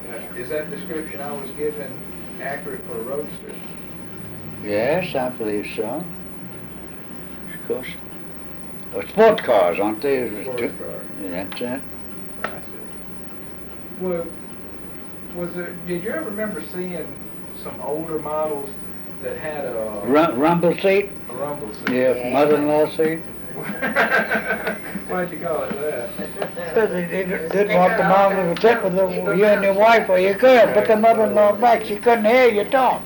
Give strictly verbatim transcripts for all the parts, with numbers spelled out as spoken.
Now, is that description I was given accurate for a roadster? Yes, I believe so. Of course. Oh, sport cars, aren't they? Sports car. That's it. I see. Well, was there, did you ever remember seeing some older models that had a... Rum- rumble seat? A rumble seat. Yeah, Yeah. mother-in-law seat. Why'd you call it that? Because they didn't didn't want the mom to sit with the, you and your wife or you could. Put the mother-in-law back, she couldn't hear you talk.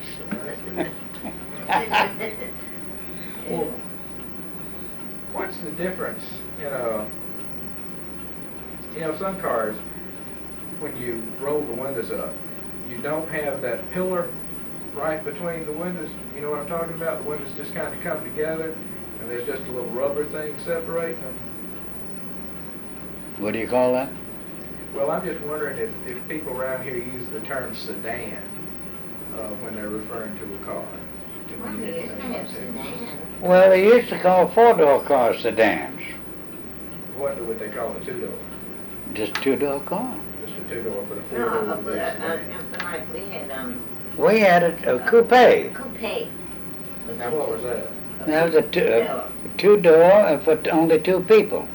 Well, what's the difference in a, you know, some cars, when you roll the windows up, you don't have that pillar right between the windows. You know what I'm talking about? The windows just kind of come together, and there's just a little rubber thing separating them. What do you call that? Well, I'm just wondering if, if people around here use the term sedan uh, when they're referring to a car. To Well, mean we used to anything have like that. sedan. Well, they used to call four-door cars sedans. What would they call a two-door? Just two-door car. Just a two-door, but a four-door No, would but, be a uh, sedan. something like we had, um. We had a, a coupe. Coupe. Now, what was that? That was a two, a two-door uh, for t- only two people.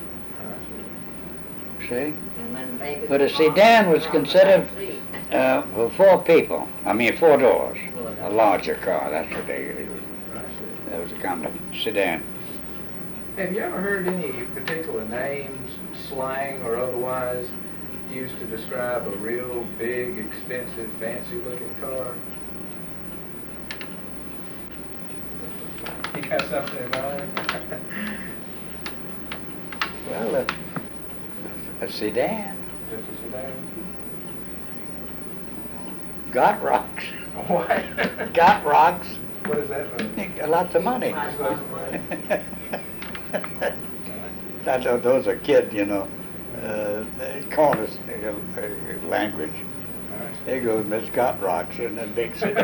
See? But a sedan was considered uh, for four people. I mean, four doors. A larger car. That's what they used. That was a kind of sedan. Have you ever heard any particular names, slang or otherwise, used to describe a real big, expensive, fancy-looking car? You got something in mind? Well, a, a sedan. Just a sedan? Got rocks. What? Got rocks. What does that mean? Lots of money. Just lots of money. That's how those are kids, you know. Uh, corners uh, language. There goes Miss Got Rocks in a big city.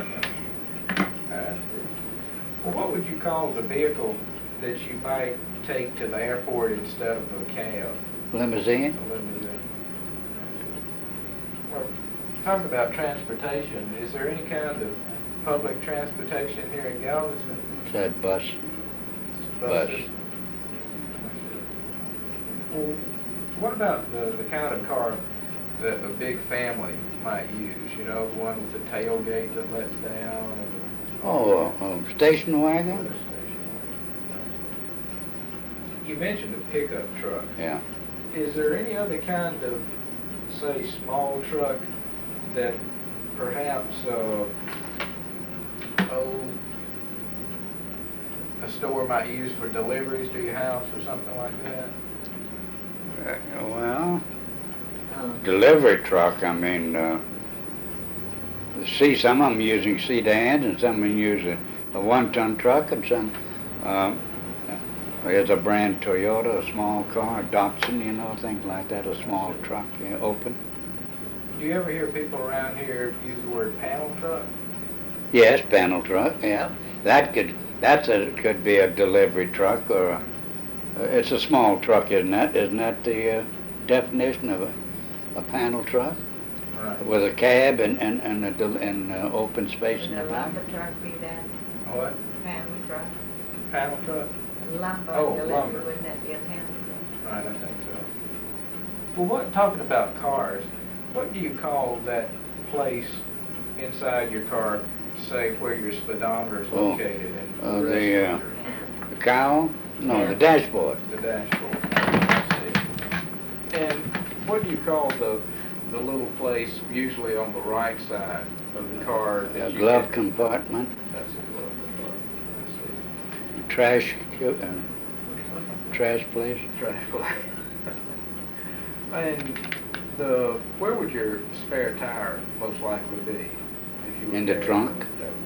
Well, what would you call the vehicle that you might take to the airport instead of a cab? Limousine. A limousine. Well, talking about transportation, is there any kind of public transportation here in Galveston? Said bus. Buses? Well, what about the, the kind of car that a big family might use? You know, the one with the tailgate that lets down? And Oh, a station wagon? You mentioned a pickup truck. Yeah. Is there any other kind of, say, small truck that perhaps, uh, oh, a store might use for deliveries to your house or something like that? Uh, well, Um, delivery truck, I mean, uh, see some of them using sedans and some of them use a, a one-ton truck and some, um, there's a brand Toyota, a small car, Datsun, you know, things like that, a small truck, yeah, open. Do you ever hear people around here use the word panel truck? Yes, panel truck, yeah. That could, that's a, could be a delivery truck or a, it's a small truck, isn't that? Isn't that the uh, definition of a, a panel truck? Right. With a cab and, and, and, a del- and uh, open space in the Would a back? lumber truck be that, What? family truck? Panel truck? Lumber Oh, delivery, lumber. wouldn't that be a family truck? Right, I think so. Well, what, talking about cars, what do you call that place inside your car, say where your speedometer is Oh, located? And uh, the rest the, of uh, your- The cowl? No, the dashboard. The dashboard. I see. And what do you call the, the little place usually on the right side of the car? that A you glove can- compartment, That's a glove compartment, trash, cu- uh, trash place. I see. Trash place. And the, where would your spare tire most likely be? If you were In the carrying trunk? one that